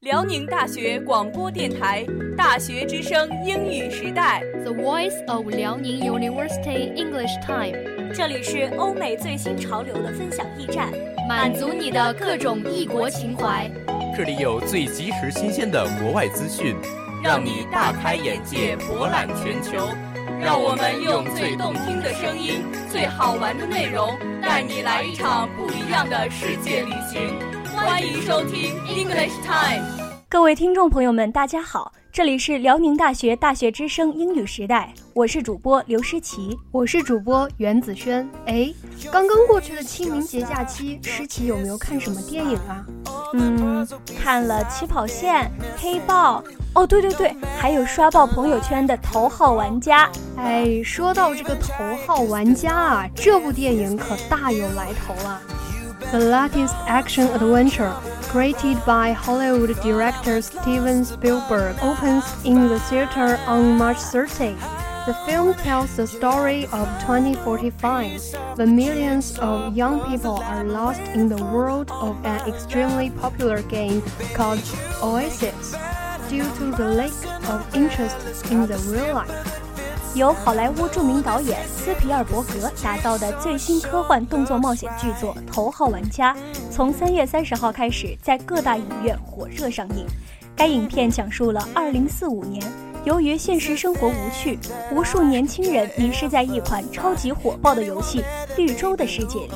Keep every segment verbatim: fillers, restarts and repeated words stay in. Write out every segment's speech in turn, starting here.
辽宁大学广播电台大学之声英语时代 The Voice of 辽宁 University English Time， 这里是欧美最新潮流的分享驿站， 满足你的各种异国情怀。 这里有最及时新鲜的国外资讯， 让你大开眼界，博览全球。让我们用最动听的声音，最好玩的内容，带你来一场不一样的世界旅行。欢迎收听 English Time。 各位听众朋友们，大家好，这里是辽宁大学大学之声英语时代，我是主播刘诗琪， 我是主播袁子轩。哎，刚刚过去的清明节假期，诗琪有没有看什么电影啊？ 嗯，看了起跑线、黑豹，哦对对对，还有刷爆朋友圈的头号玩家。 哎，说到这个头号玩家啊，这部电影可大有来头啊。The latest action adventure, created by Hollywood director Steven Spielberg, opens in the theater on March thirtieth. The film tells the story of twenty forty-five, when millions of young people are lost in the world of an extremely popular game called Oasis, due to the lack of interest in the real life. 由好莱坞著名导演斯皮尔伯格打造的最新科幻动作冒险巨作《头号玩家》，从三月三十号开始在各大影院火热上映。该影片讲述了二零四五年，由于现实生活无趣，无数年轻人迷失在一款超级火爆的游戏《绿洲》的世界里。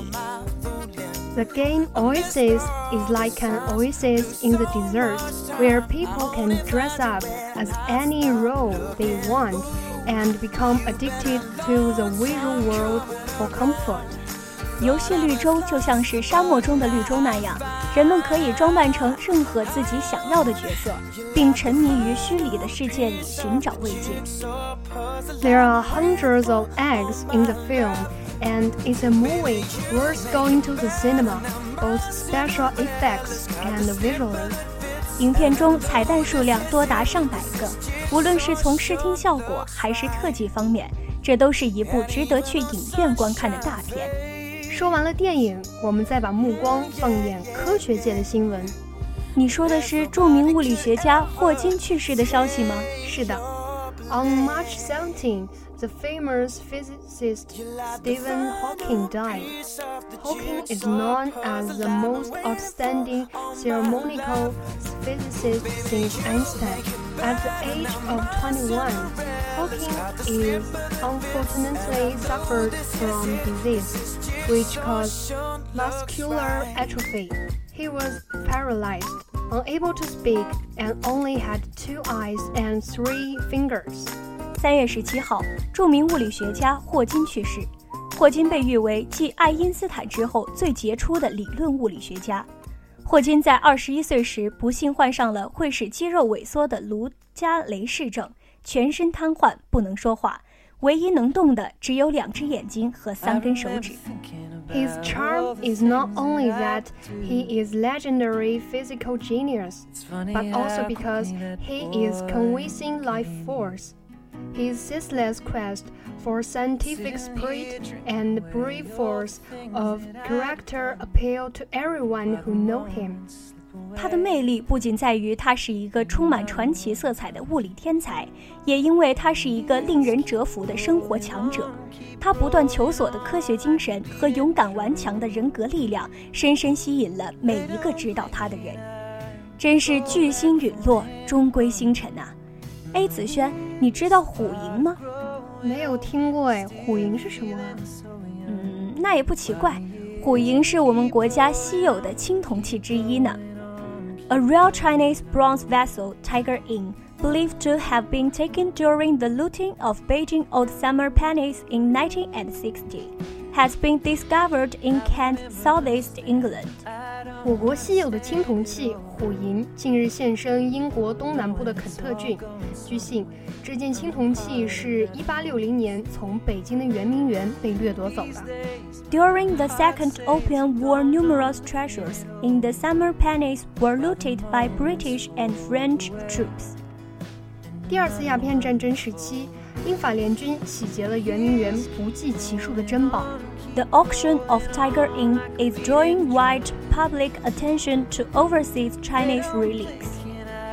The game Oasis is like an oasis in the desert, where people can dress up as any role they want.And become addicted to the visual world for comfort. 游戏绿洲就像是沙漠中的绿洲那样，人们可以装扮成任何自己想要的角色，并沉迷于虚拟的世界里寻找慰藉。 There are hundreds of acts in the film, and it's a movie worth going to the cinema, both special effects and visually. 影片中彩蛋数量多达上百个，无论是从视听效果还是特技方面，这都是一部值得去影院观看的大片。 说完了电影，我们再把目光放眼科学界的新闻。 你说的是著名物理学家霍金去世的消息吗？ 是的。On March seventeenth, the famous physicist Stephen Hawking died. Hawking is known as the most outstanding theoretical physicist since Einstein. At the age of twenty-one, Hawking is unfortunately suffered from disease, which caused muscular atrophy. He was paralyzed.Unable to speak and only had two eyes and three fingers. 三月十七号，著名物理学家霍金去世。霍金被誉为继爱因斯坦之后最杰出的理论物理学家。霍金在二十一岁时不幸患上了会使肌肉萎缩的卢加雷氏症，全身瘫痪，不能说话，唯一能动的只有两只眼睛和三根手指。 His charm is not only that he is legendary physical genius, but also because he is convincing life force. His ceaseless quest for scientific spirit and brave force of character appeal to everyone who know him. 他的魅力不仅在于他是一个充满传奇色彩的物理天才，也因为他是一个令人折服的生活强者。他不断求索的科学精神和勇敢顽强的人格力量，深深吸引了每一个知道他的人。真是巨星陨落，终归星辰啊！哎，子轩，你知道虎萤吗？ 没有听过哎，虎萤是什么啊？ 嗯，那也不奇怪，虎萤是我们国家稀有的青铜器之一呢。A rare Chinese bronze vessel, Tiger Ing, believed to have been taken during the looting of Beijing Old Summer Palace in nineteen sixty, has been discovered in Kent, southeast England. 我国稀有的青铜器虎萤近日现身英国东南部的肯特郡。据信，这件青铜器是一八六零年从北京的圆明园被掠夺走的。 During the Second Opium War, numerous treasures in the Summer Palace were looted by British and French troops. 第二次鸦片战争时期，英法联军洗劫了圆明园不计其数的珍宝。 The auction of Tiger Ing is drawing wide public attention to overseas Chinese relics.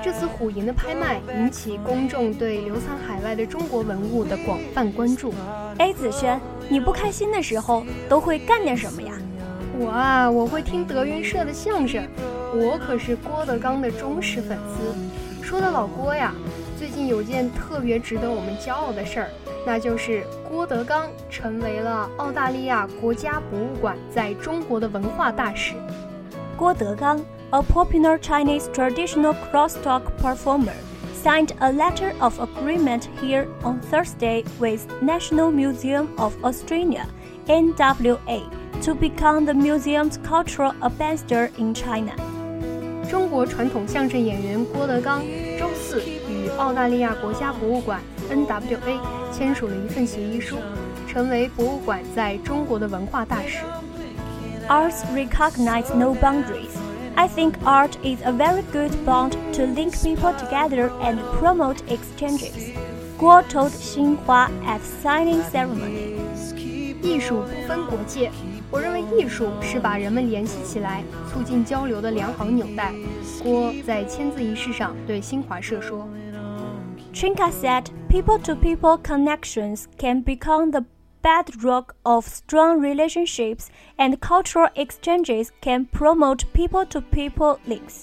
这次虎银的拍卖引起公众对流散海外的中国文物的广泛关注。 哎，子轩，你不开心的时候都会干点什么呀？ 我啊，我会听德云社的相声，我可是郭德纲的忠实粉丝。说到老郭呀，最近有件特别值得我们骄傲的事儿，那就是郭德纲成为了澳大利亚国家博物馆在中国的文化大使。 郭德纲，a popular Chinese traditional crosstalk performer, signed a letter of agreement here on Thursday with National Museum of Australia, N W A, to become the museum's cultural ambassador in China. 中国传统相声演员郭德纲周四与澳大利亚国家博物馆 N W A 签署了一份协议书，成为博物馆在中国的文化大使。 Arts recognize no boundaries. I think art is a very good bond to link people together and promote exchanges. Guo told Xinhua at signing ceremony. 艺术不分国界，我认为艺术是把人们联系起来，促进交流的良好纽带。郭在签字仪式上对新华社说。 Trinka said, people-to-people connections can become the bedrock of strong relationships, and cultural exchanges can promote people-to-people links.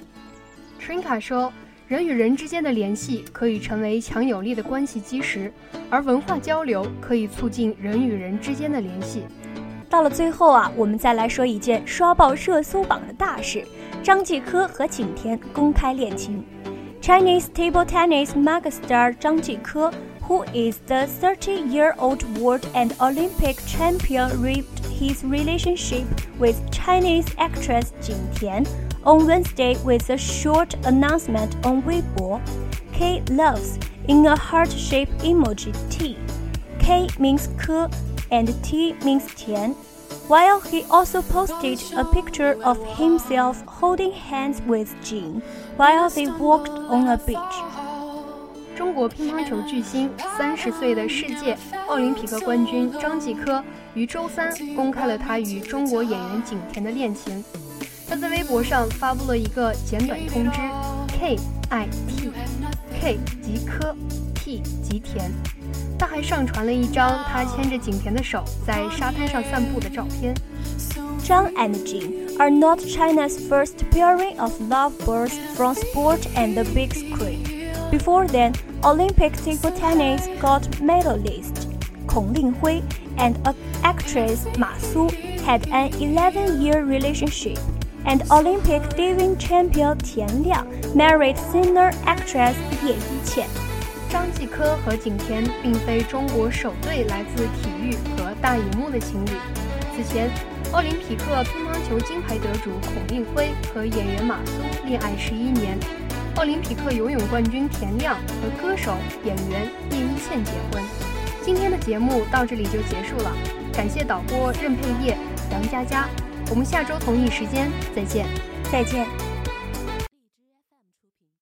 Trinka 说，人与人之间的联系可以成为强有力的关系基石，而文化交流可以促进人与人之间的联系。 到了最后啊，我们再来说一件刷爆热搜榜的大事：张继科和景甜公开恋情。Chinese table tennis megastar Zhang Jike, who is the thirty-year-old world and Olympic champion, ripped his relationship with Chinese actress Jing Tian on Wednesday with a short announcement on Weibo. K loves in a heart-shaped emoji T. K means Ke and T means Tian. While he also posted a picture of himself holding hands with Jing while they walked on a beach. 中国乒乓球巨星、三十岁的世界奥林匹克冠军张继科于周三公开了他与中国演员景甜的恋情。他在微博上发布了一个简短通知 ：K I T K 即科 ，T 即甜。他还上传了一张他牵着景甜的手在沙滩上散步的照片。 Zhang and Jing are not China's first pairing of lovebirds from sport and the big screen. Before then, Olympic table tennis gold medalist Kong Linghui and actress Ma Su had an eleven-year relationship, and Olympic diving champion Tian Liang married singer actress Ye Yiqian. 张继科和景甜并非中国首对来自体育和大荧幕的情侣。此前，奥林匹克乒乓球金牌得主孔令辉和演员马苏恋爱十一年，奥林匹克游泳冠军田亮和歌手演员叶一茜结婚。今天的节目到这里就结束了，感谢导播任佩叶、杨佳佳，我们下周同一时间再见， 再见。